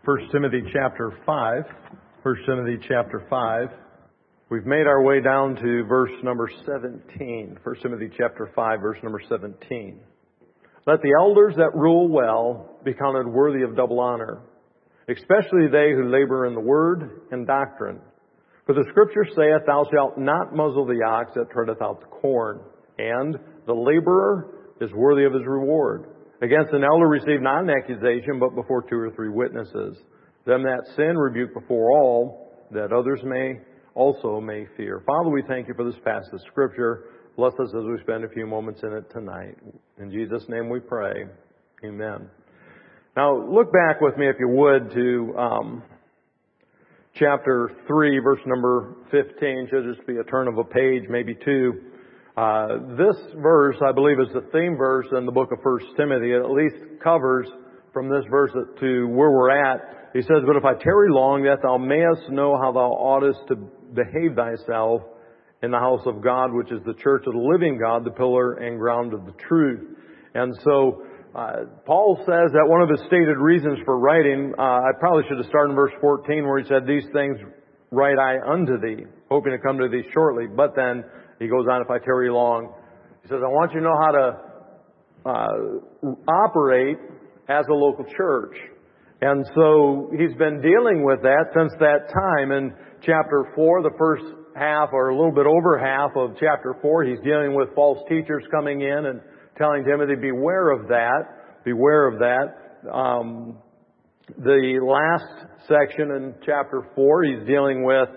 1 Timothy chapter 5. 1 Timothy chapter 5. We've made our way down to verse number 17. 1 Timothy chapter 5, verse number 17. Let the elders that rule well be counted worthy of double honor, especially they who labor in the word and doctrine. For the Scripture saith, Thou shalt not muzzle the ox that treadeth out the corn, and the laborer is worthy of his reward. Against an elder receive not an accusation, but before 2 or 3 witnesses. Them that sin rebuke before all, that others also may fear. Father, we thank you for this passage of Scripture. Bless us as we spend a few moments in it tonight. In Jesus' name we pray. Amen. Now, look back with me, if you would, to chapter 3, verse number 15. Should just be a turn of a page, maybe 2. This verse, I believe, is the theme verse in the book of 1 Timothy. It at least covers from this verse to where we're at. He says, But if I tarry long, that thou mayest know how thou oughtest to behave thyself in the house of God, which is the church of the living God, the pillar and ground of the truth. And so, Paul says that one of his stated reasons for writing, I probably should have started in verse 14 where he said, These things write I unto thee, hoping to come to thee shortly. But then he goes on, if I tarry long, he says, I want you to know how to operate as a local church. And so he's been dealing with that since that time. In chapter 4, the first half, or a little bit over half of chapter 4, he's dealing with false teachers coming in and telling Timothy, beware of that. Beware of that. The last section in chapter 4, he's dealing with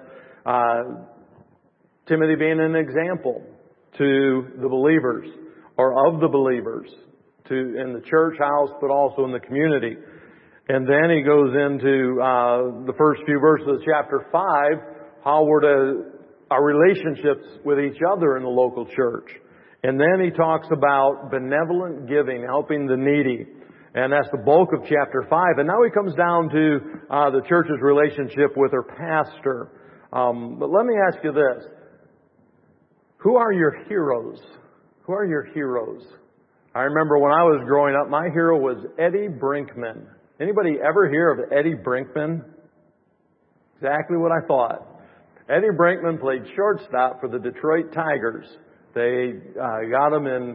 Timothy being an example to the believers, or of the believers, in the church house, but also in the community. And then he goes into the first few verses of chapter 5, how our relationships with each other in the local church. And then he talks about benevolent giving, helping the needy. And that's the bulk of chapter 5. And now he comes down to the church's relationship with her pastor. But let me ask you this. Who are your heroes? Who are your heroes? I remember when I was growing up, my hero was Eddie Brinkman. Anybody ever hear of Eddie Brinkman? Exactly what I thought. Eddie Brinkman played shortstop for the Detroit Tigers. They got him in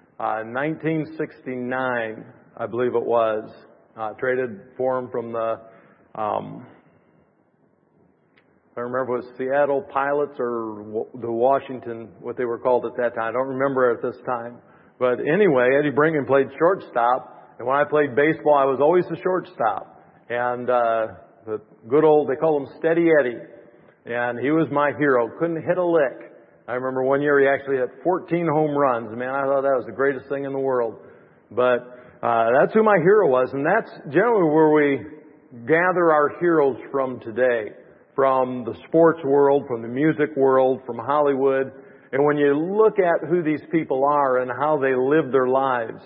1969, I believe it was. Traded for him from the, I don't remember if it was Seattle Pilots or the Washington, what they were called at that time. I don't remember at this time. But anyway, Eddie Brinkman played shortstop. And when I played baseball, I was always the shortstop. And the good old, they call him Steady Eddie. And he was my hero. Couldn't hit a lick. I remember one year he actually hit 14 home runs. Man, I thought that was the greatest thing in the world. But that's who my hero was. And that's generally where we gather our heroes from today. From the sports world, from the music world, from Hollywood. And when you look at who these people are and how they live their lives,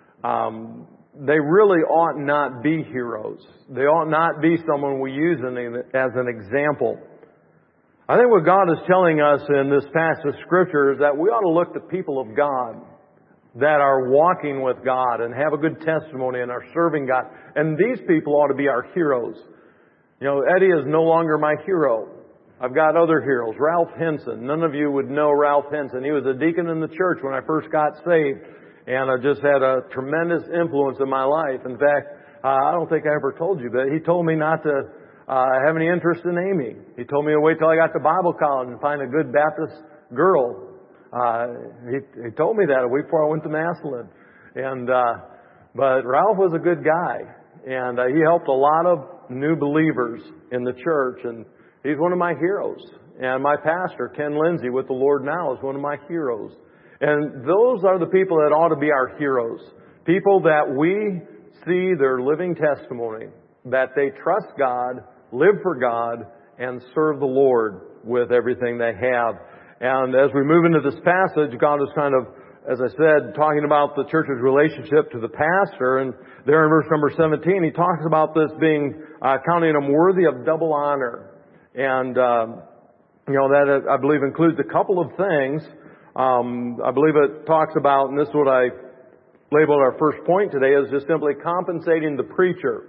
they really ought not be heroes. They ought not be someone we use as an example. I think what God is telling us in this passage of Scripture is that we ought to look to people of God that are walking with God and have a good testimony and are serving God. And these people ought to be our heroes. You know, Eddie is no longer my hero. I've got other heroes. Ralph Henson. None of you would know Ralph Henson. He was a deacon in the church when I first got saved. And I just had a tremendous influence in my life. In fact, I don't think I ever told you, but he told me not to have any interest in Amy. He told me to wait till I got to Bible college and find a good Baptist girl. He told me that a week before I went to Massillon. And but Ralph was a good guy. And he helped a lot of new believers in the church. And he's one of my heroes. And my pastor, Ken Lindsay, with the Lord now, is one of my heroes. And those are the people that ought to be our heroes. People that we see their living testimony, that they trust God, live for God, and serve the Lord with everything they have. And as we move into this passage, God is kind of, as I said, talking about the church's relationship to the pastor. And there in verse number 17, he talks about this being, counting him worthy of double honor. And, that I believe includes a couple of things. I believe it talks about, and this is what I labeled our first point today, is just simply compensating the preacher.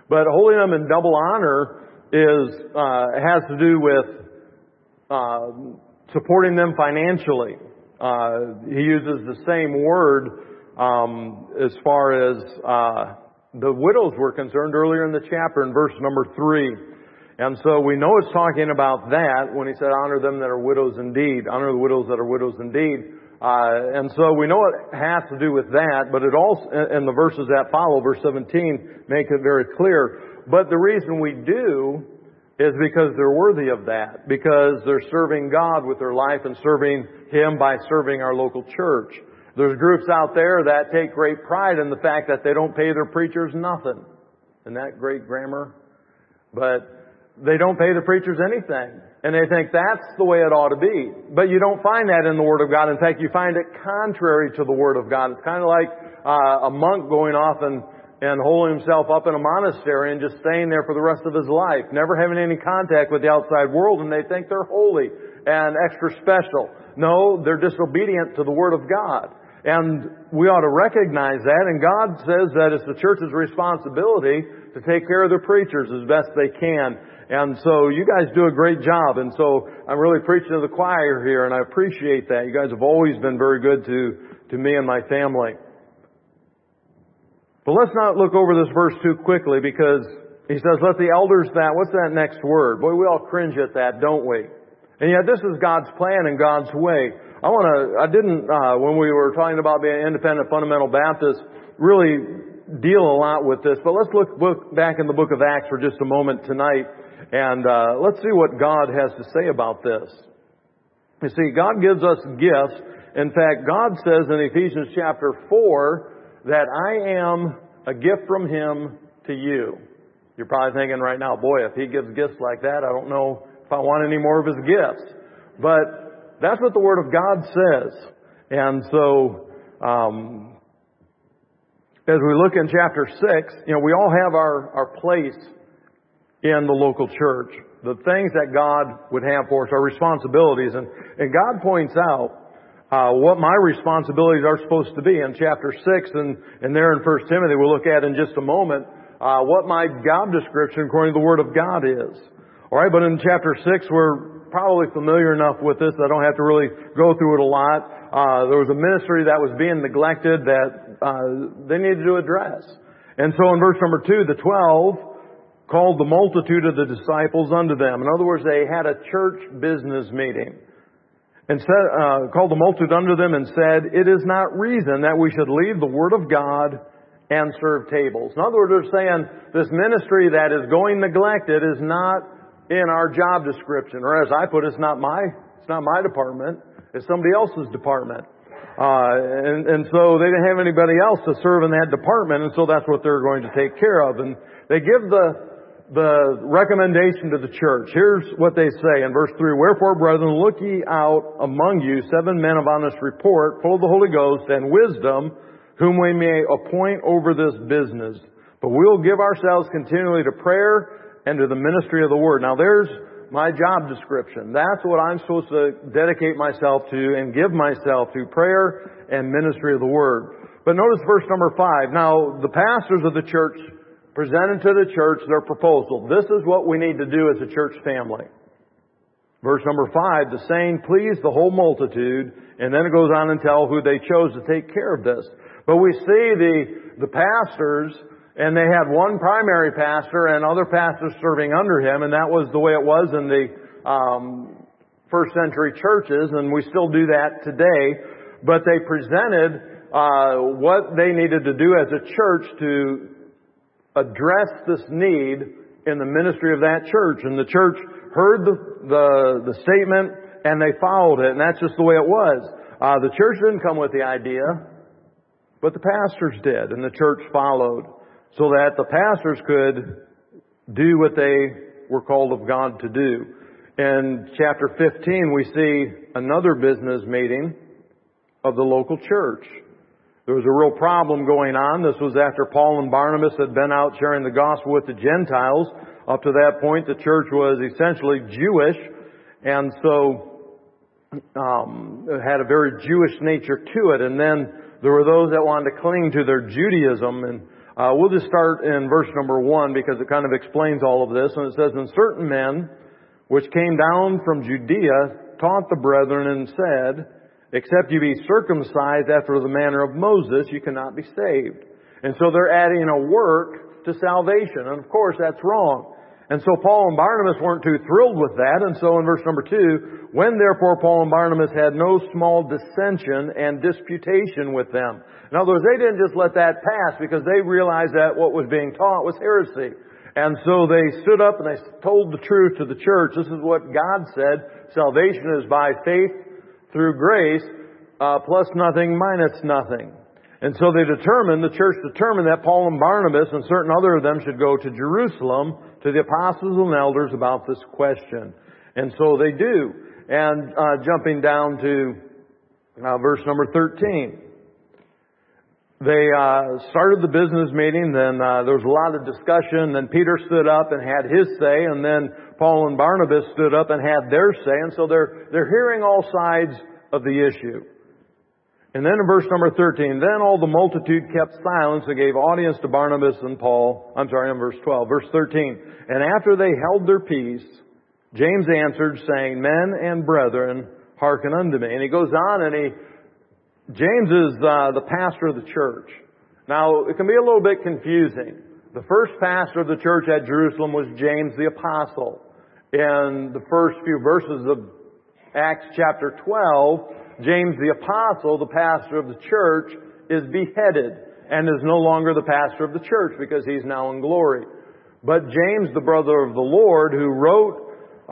But holding them in double honor has to do with supporting them financially. He uses the same word as far as the widows were concerned earlier in the chapter in verse number 3. And so we know it's talking about that when he said, honor them that are widows indeed. Honor the widows that are widows indeed. And so we know it has to do with that, but it also, and the verses that follow, verse 17, make it very clear. But the reason we do is because they're worthy of that. Because they're serving God with their life and serving Him by serving our local church. There's groups out there that take great pride in the fact that they don't pay their preachers nothing. Isn't that great grammar? But they don't pay the preachers anything. And they think that's the way it ought to be. But you don't find that in the Word of God. In fact, you find it contrary to the Word of God. It's kind of like a monk going off and holding himself up in a monastery and just staying there for the rest of his life, never having any contact with the outside world, and they think they're holy and extra special. No, they're disobedient to the Word of God. And we ought to recognize that, and God says that it's the church's responsibility to take care of their preachers as best they can. And so you guys do a great job, and so I'm really preaching to the choir here, and I appreciate that. You guys have always been very good to me and my family. But let's not look over this verse too quickly, because he says, let the elders what's that next word? Boy, we all cringe at that, don't we? And yet this is God's plan and God's way. When we were talking about being an independent fundamental Baptist, really deal a lot with this. But let's look back in the book of Acts for just a moment tonight, and let's see what God has to say about this. You see, God gives us gifts. In fact, God says in Ephesians chapter 4 that I am a gift from Him to you. You're probably thinking right now, boy, if He gives gifts like that, I don't know if I want any more of His gifts. But that's what the Word of God says. And so, as we look in chapter 6, we all have our place in the local church. The things that God would have for us, our responsibilities. And God points out what my responsibilities are supposed to be in chapter 6 and there in 1 Timothy we'll look at in just a moment what my job description according to the Word of God is. Alright, but in chapter 6 we're probably familiar enough with this that I don't have to really go through it a lot. There was a ministry that was being neglected that they needed to address. And so in verse number 2, the 12 called the multitude of the disciples unto them. In other words, they had a church business meeting. And called the multitude unto them and said, it is not reason that we should leave the Word of God and serve tables. In other words, they're saying this ministry that is going neglected is not in our job description. Or as I put it, it's not my department. It's somebody else's department. And so they didn't have anybody else to serve in that department, and so that's what they're going to take care of. And they give the recommendation to the church. Here's what they say in verse 3. Wherefore, brethren, look ye out among you 7 men of honest report, full of the Holy Ghost and wisdom, whom we may appoint over this business. But we'll give ourselves continually to prayer and to the ministry of the Word. Now there's my job description. That's what I'm supposed to dedicate myself to and give myself to, prayer and ministry of the Word. But notice verse number 5. Now the pastors of the church presented to the church their proposal. This is what we need to do as a church family. Verse number 5, the saying pleased the whole multitude, and then it goes on and tell who they chose to take care of this. But we see the pastors, and they had one primary pastor and other pastors serving under him, and that was the way it was in the first century churches, and we still do that today. But they presented what they needed to do as a church to address this need in the ministry of that church. And the church heard the statement and they followed it. And that's just the way it was. The church didn't come with the idea, but the pastors did. And the church followed so that the pastors could do what they were called of God to do. In chapter 15, we see another business meeting of the local church. There was a real problem going on. This was after Paul and Barnabas had been out sharing the gospel with the Gentiles. Up to that point, the church was essentially Jewish, and so it had a very Jewish nature to it. And then there were those that wanted to cling to their Judaism, and We'll just start in verse number 1 because it kind of explains all of this. And it says, "And certain men which came down from Judea taught the brethren and said, Except you be circumcised after the manner of Moses, you cannot be saved." And so they're adding a work to salvation. And of course, that's wrong. And so Paul and Barnabas weren't too thrilled with that. And so in verse number 2, "When therefore Paul and Barnabas had no small dissension and disputation with them." In other words, they didn't just let that pass because they realized that what was being taught was heresy. And so they stood up and they told the truth to the church. This is what God said. Salvation is by faith through grace, plus nothing, minus nothing. And so the church determined that Paul and Barnabas and certain other of them should go to Jerusalem to the apostles and elders about this question. And so they do. And jumping down to verse number 13. They started the business meeting, then there was a lot of discussion, then Peter stood up and had his say, and then Paul and Barnabas stood up and had their say, and so they're hearing all sides of the issue. And then in verse number 13, "Then all the multitude kept silence and gave audience to Barnabas and Paul." In verse 12. Verse 13, "And after they held their peace, James answered, saying, Men and brethren, hearken unto me." And he goes on and James is the pastor of the church. Now, it can be a little bit confusing. The first pastor of the church at Jerusalem was James the Apostle. In the first few verses of Acts chapter 12, James the Apostle, the pastor of the church, is beheaded and is no longer the pastor of the church because he's now in glory. But James, the brother of the Lord, who wrote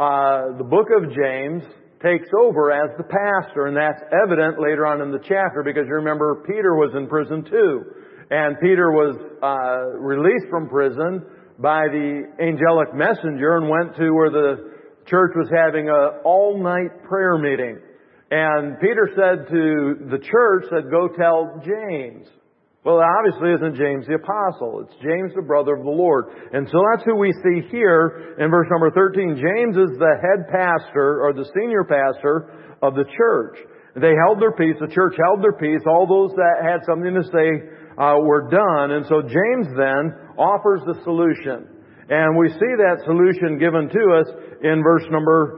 the book of James, takes over as the pastor, and that's evident later on in the chapter because you remember Peter was in prison too. And Peter was released from prison by the angelic messenger and went to where the church was having an all-night prayer meeting. And Peter said to the church, "Go tell James." Well, it obviously isn't James the Apostle. It's James, the brother of the Lord. And so that's who we see here in verse number 13. James is the head pastor or the senior pastor of the church. They held their peace. The church held their peace. All those that had something to say were done. And so James then offers the solution. And we see that solution given to us in verse number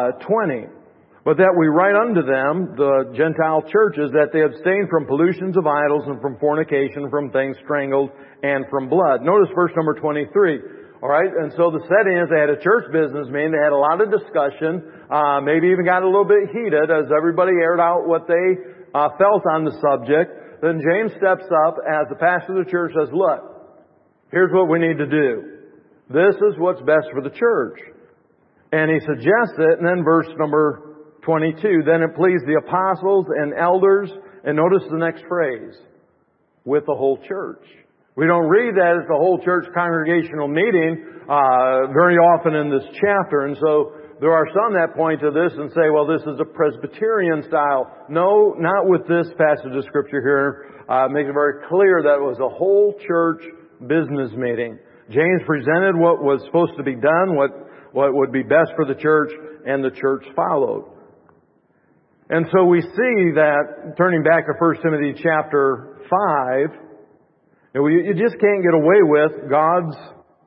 20. "But that we write unto them, the Gentile churches, that they abstain from pollutions of idols and from fornication, from things strangled, and from blood." Notice verse number 23. All right, and so the setting is they had a church business meeting. They had a lot of discussion, maybe even got a little bit heated as everybody aired out what they felt on the subject. Then James steps up as the pastor of the church, says, "Look, here's what we need to do. This is what's best for the church." And he suggests it, and then verse number 22, "Then it pleased the apostles and elders," and notice the next phrase, "with the whole church." We don't read that as the whole church congregational meeting very often in this chapter. And so there are some that point to this and say, well, this is a Presbyterian style. No, not with this passage of Scripture here. Makes it very clear that it was a whole church business meeting. James presented what was supposed to be done, what would be best for the church, and the church followed. And so we see that, turning back to 1 Timothy chapter 5, you just can't get away with God's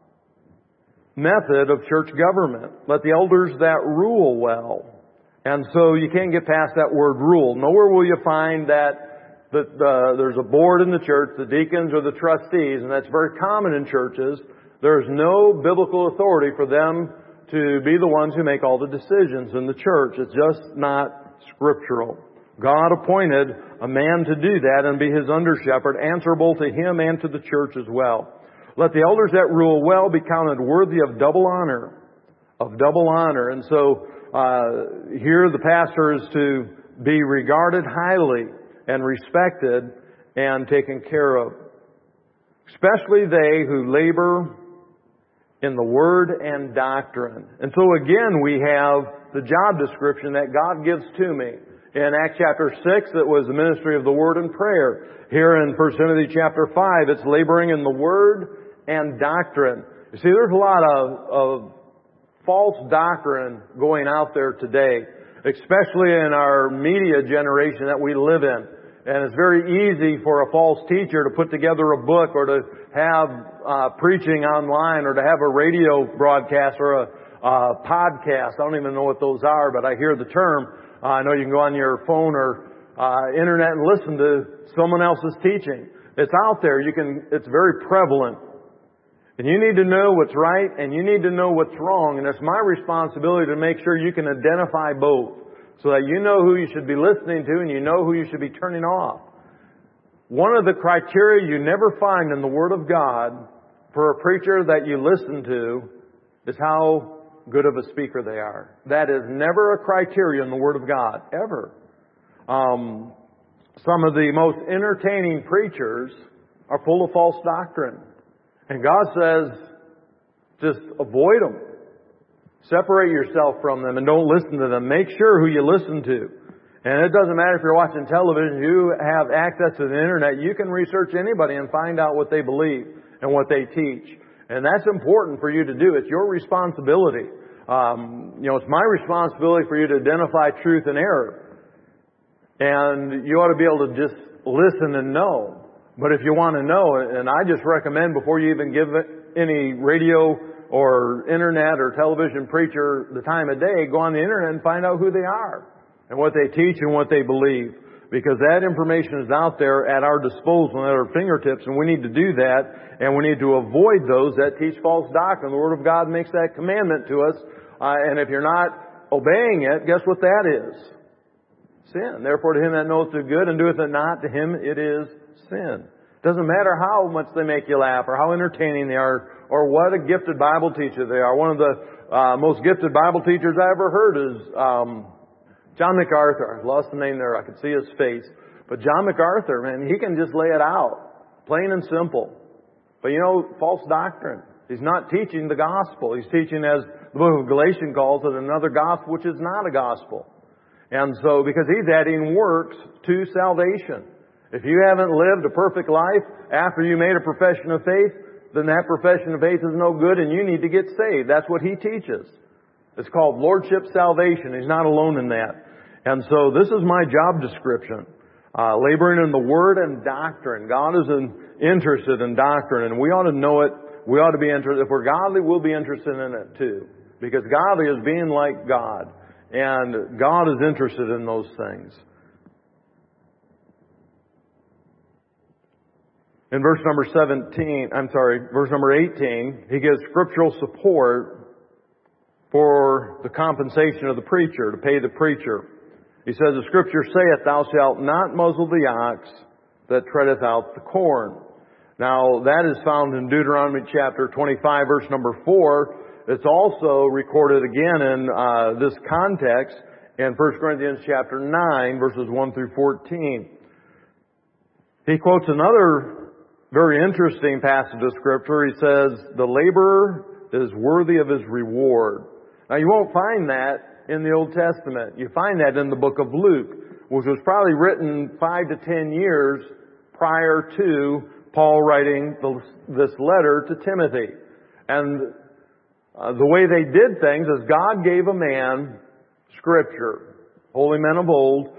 method of church government. Let the elders that rule well. And so you can't get past that word rule. Nowhere will you find that there's a board in the church, the deacons or the trustees, and that's very common in churches. There's no biblical authority for them to be the ones who make all the decisions in the church. It's just not scriptural. God appointed a man to do that and be his under-shepherd, answerable to him and to the church as well. Let the elders that rule well be counted worthy of double honor. Of double honor. And so here the pastor is to be regarded highly and respected and taken care of. Especially they who labor in the word and doctrine. And so again we have the job description that God gives to me. In Acts chapter 6, it was the ministry of the word and prayer. Here in 1 Timothy chapter 5, it's laboring in the word and doctrine. You see, there's a lot of false doctrine going out there today, especially in our media generation that we live in. And it's very easy for a false teacher to put together a book or to have preaching online or to have a radio broadcast or a podcast. I don't even know what those are, but I hear the term. I know you can go on your phone or internet and listen to someone else's teaching. It's out there. It's very prevalent. And you need to know what's right and you need to know what's wrong. And it's my responsibility to make sure you can identify both so that you know who you should be listening to and you know who you should be turning off. One of the criteria you never find in the Word of God for a preacher that you listen to is how good of a speaker they are. That is never a criteria in the Word of God, ever. Some of the most entertaining preachers are full of false doctrine. And God says, just avoid them. Separate yourself from them and don't listen to them. Make sure who you listen to. And it doesn't matter if you're watching television, you have access to the internet. You can research anybody and find out what they believe and what they teach. And that's important for you to do. It's your responsibility. It's my responsibility for you to identify truth and error. And you ought to be able to just listen and know. But if you want to know, and I just recommend before you even give any radio or internet or television preacher the time of day, go on the internet and find out who they are and what they teach and what they believe. Because that information is out there at our disposal and at our fingertips, and we need to do that, and we need to avoid those that teach false doctrine. The Word of God makes that commandment to us, and if you're not obeying it, guess what that is? Sin. Therefore, to him that knoweth the good and doeth it not, to him it is sin. Doesn't matter how much they make you laugh or how entertaining they are or what a gifted Bible teacher they are. One of the most gifted Bible teachers I ever heard is John MacArthur. I lost the name there. I could see his face. But John MacArthur, man, he can just lay it out. Plain and simple. But false doctrine. He's not teaching the gospel. He's teaching, as the book of Galatians calls it, another gospel which is not a gospel. And so, because he's adding works to salvation. If you haven't lived a perfect life after you made a profession of faith, then that profession of faith is no good and you need to get saved. That's what he teaches. It's called Lordship Salvation. He's not alone in that. And so this is my job description. Laboring in the Word and doctrine. God is interested in doctrine and we ought to know it. We ought to be interested. If we're godly, we'll be interested in it too. Because godly is being like God. And God is interested in those things. In verse number 18, he gives scriptural support for the compensation of the preacher, to pay the preacher. He says, the Scripture saith, thou shalt not muzzle the ox that treadeth out the corn. Now, that is found in Deuteronomy chapter 25, verse number 4. It's also recorded again in this context in 1 Corinthians chapter 9, verses 1 through 14. He quotes another very interesting passage of Scripture. He says, the laborer is worthy of his reward. Now, you won't find that in the Old Testament. You find that in the book of Luke, which was probably written 5 to 10 years prior to Paul writing this letter to Timothy. And the way they did things is God gave a man Scripture. Holy men of old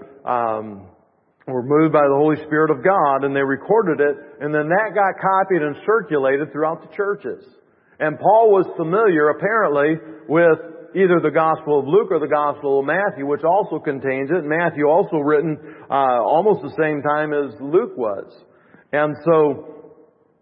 were moved by the Holy Spirit of God, and they recorded it, and then that got copied and circulated throughout the churches. And Paul was familiar, apparently, with either the Gospel of Luke or the Gospel of Matthew, which also contains it. Matthew also written almost the same time as Luke was. And so,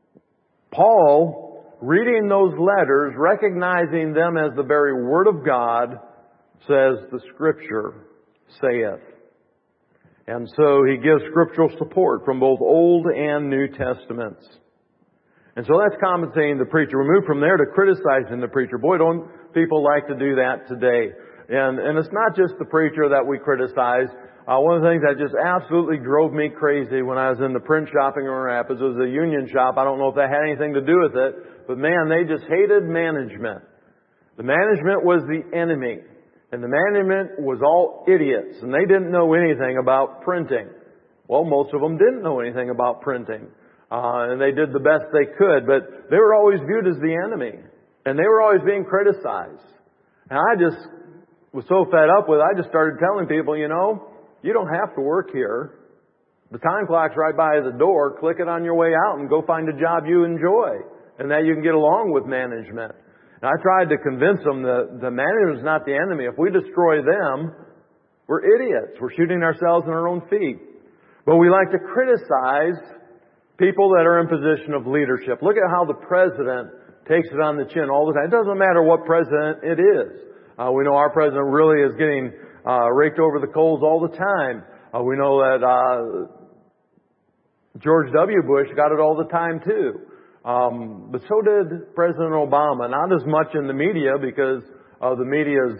Paul, reading those letters, recognizing them as the very Word of God, says, the Scripture saith. And so he gives scriptural support from both Old and New Testaments. And so that's compensating the preacher. We move from there to criticizing the preacher. Boy, don't people like to do that today. And it's not just the preacher that we criticize. One of the things that just absolutely drove me crazy when I was in the print shop in Grand Rapids was a union shop. I don't know if that had anything to do with it, but man, they just hated management. The management was the enemy. And the management was all idiots, and they didn't know anything about printing. Well, most of them didn't know anything about printing. And they did the best they could, but they were always viewed as the enemy. And they were always being criticized. And I just was so fed up with it, I just started telling people, you don't have to work here. The time clock's right by the door. Click it on your way out and go find a job you enjoy and that you can get along with management. And I tried to convince them that the management's not the enemy. If we destroy them, we're idiots. We're shooting ourselves in our own feet. But we like to criticize people that are in position of leadership. Look at how the president takes it on the chin all the time. It doesn't matter what president it is. We know our president really is getting raked over the coals all the time. We know that George W. Bush got it all the time too. But so did President Obama. Not as much in the media because of the media's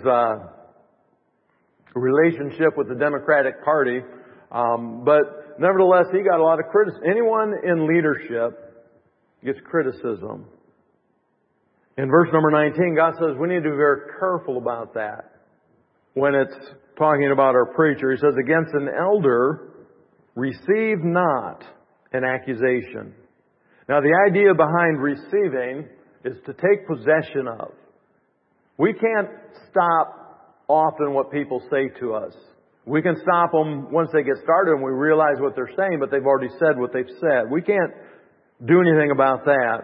relationship with the Democratic Party. But nevertheless, he got a lot of criticism. Anyone in leadership gets criticism. In verse number 19, God says we need to be very careful about that. When it's talking about our preacher, He says, against an elder, receive not an accusation. Now, the idea behind receiving is to take possession of. We can't stop often what people say to us. We can stop them once they get started and we realize what they're saying, but they've already said what they've said. We can't do anything about that.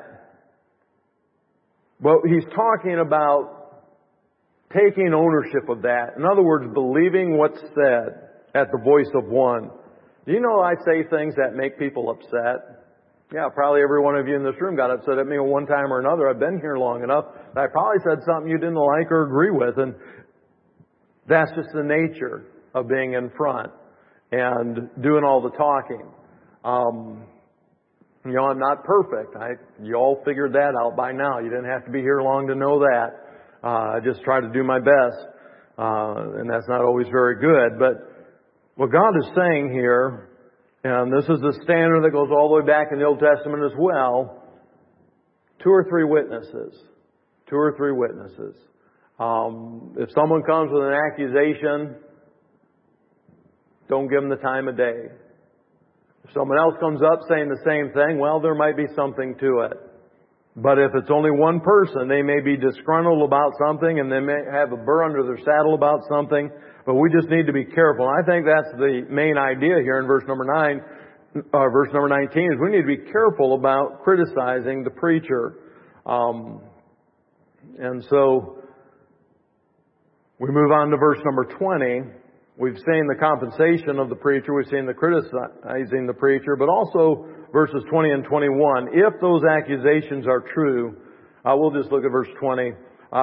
But He's talking about taking ownership of that. In other words, believing what's said at the voice of one. Do you know I say things that make people upset? Yeah, probably every one of you in this room got upset at me one time or another. I've been here long enough that I probably said something you didn't like or agree with. And that's just the nature of being in front and doing all the talking. I'm not perfect. You all figured that out by now. You didn't have to be here long to know that. I just try to do my best. And that's not always very good. But what God is saying here, and this is the standard that goes all the way back in the Old Testament as well, 2 or 3 witnesses. 2 or 3 witnesses. If someone comes with an accusation, don't give them the time of day. If someone else comes up saying the same thing, well, there might be something to it. But if it's only one person, they may be disgruntled about something and they may have a burr under their saddle about something. But we just need to be careful. And I think that's the main idea here in verse number 19 is we need to be careful about criticizing the preacher. And so we move on to verse number 20. We've seen the compensation of the preacher. We've seen the criticizing the preacher. But also verses 20 and 21. If those accusations are true, we'll just look at verse 20.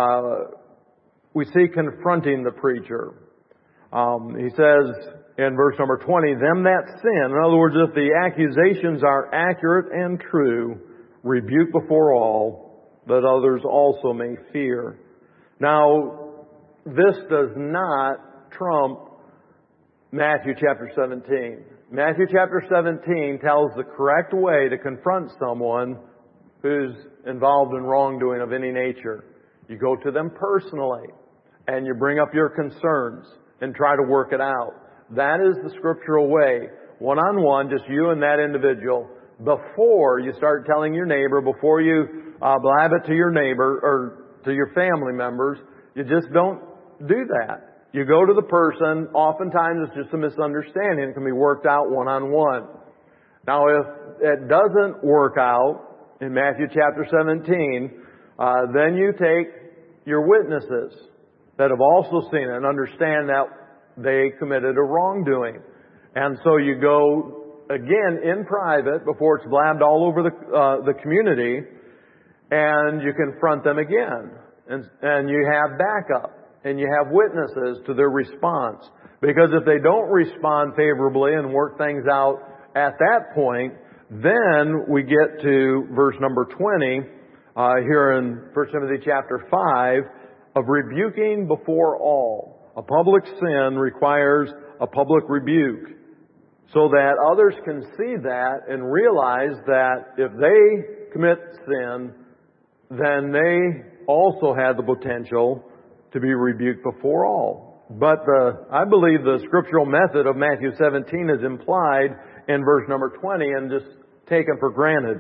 We see confronting the preacher. He says in verse number 20, them that sin. In other words, if the accusations are accurate and true, rebuke before all, that others also may fear. Now, this does not trump Matthew chapter 17. Matthew chapter 17 tells the correct way to confront someone who's involved in wrongdoing of any nature. You go to them personally and you bring up your concerns and try to work it out. That is the scriptural way. One-on-one, just you and that individual. Before you start telling your neighbor, before you blab it to your neighbor or to your family members, you just don't do that. You go to the person. Oftentimes it's just a misunderstanding. It can be worked out one-on-one. Now, if it doesn't work out in Matthew chapter 17, then you take your witnesses that have also seen it and understand that they committed a wrongdoing. And so you go again in private before it's blabbed all over the community, and you confront them again. And you have backup. And you have witnesses to their response. Because if they don't respond favorably and work things out at that point, then we get to verse number 20 here in 1 Timothy chapter 5 of rebuking before all. A public sin requires a public rebuke so that others can see that and realize that if they commit sin, then they also have the potential to be rebuked before all. But I believe the scriptural method of Matthew 17 is implied in verse number 20 and just taken for granted.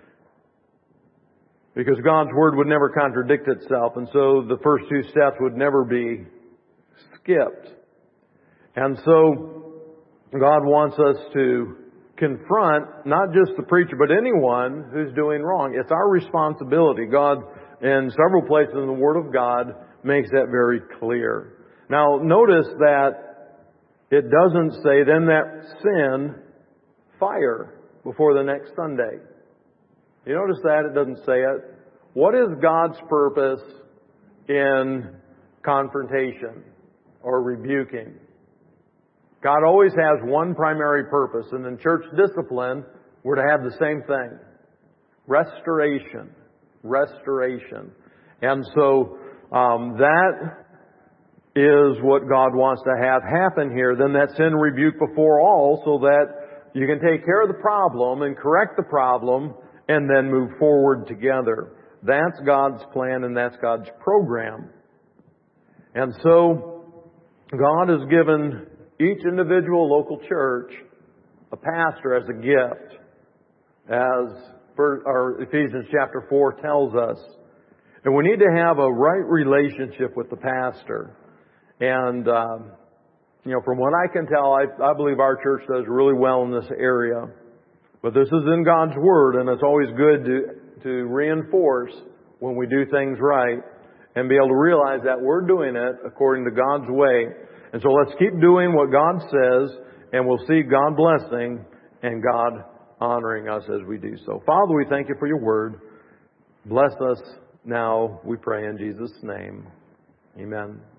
Because God's Word would never contradict itself, and so the first 2 steps would never be skipped. And so God wants us to confront not just the preacher, but anyone who's doing wrong. It's our responsibility. God, in several places in the Word of God, makes that very clear. Now, notice that it doesn't say, then that sin, fire, before the next Sunday. You notice that? It doesn't say it. What is God's purpose in confrontation or rebuking? God always has one primary purpose, and in church discipline, we're to have the same thing. Restoration. Restoration. And so, that is what God wants to have happen here. Then that sin rebuke before all, so that you can take care of the problem and correct the problem and then move forward together. That's God's plan and that's God's program. And so, God has given each individual local church a pastor as a gift, as Ephesians chapter 4 tells us. And we need to have a right relationship with the pastor. And, from what I can tell, I believe our church does really well in this area. But this is in God's Word, and it's always good to reinforce when we do things right and be able to realize that we're doing it according to God's way. And so let's keep doing what God says, and we'll see God blessing and God honoring us as we do so. Father, we thank you for your Word. Bless us now, we pray in Jesus' name. Amen.